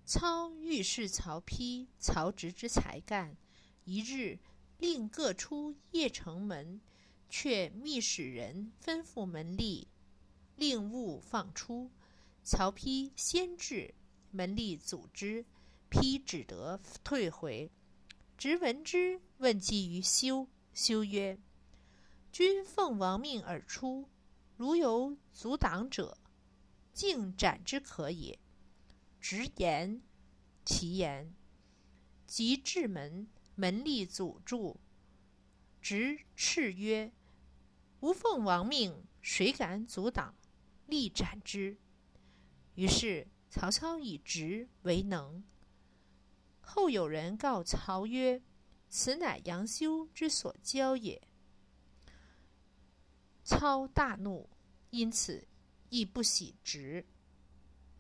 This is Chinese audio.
操欲试曹丕、曹植之才干，一日令各出邺城门，却密使人吩咐门吏，令勿放出。曹丕先至，门吏阻之，丕只得退回。直闻之，问计于修。修曰：君奉王命而出，如有阻挡者，径斩之可也。直言其言，即至门，门吏阻住。直斥曰：吾奉王命，谁敢阻挡？立斩之。于是曹操以直为能。后有人告曹曰：此乃杨修之所教也。操大怒，因此亦不喜直。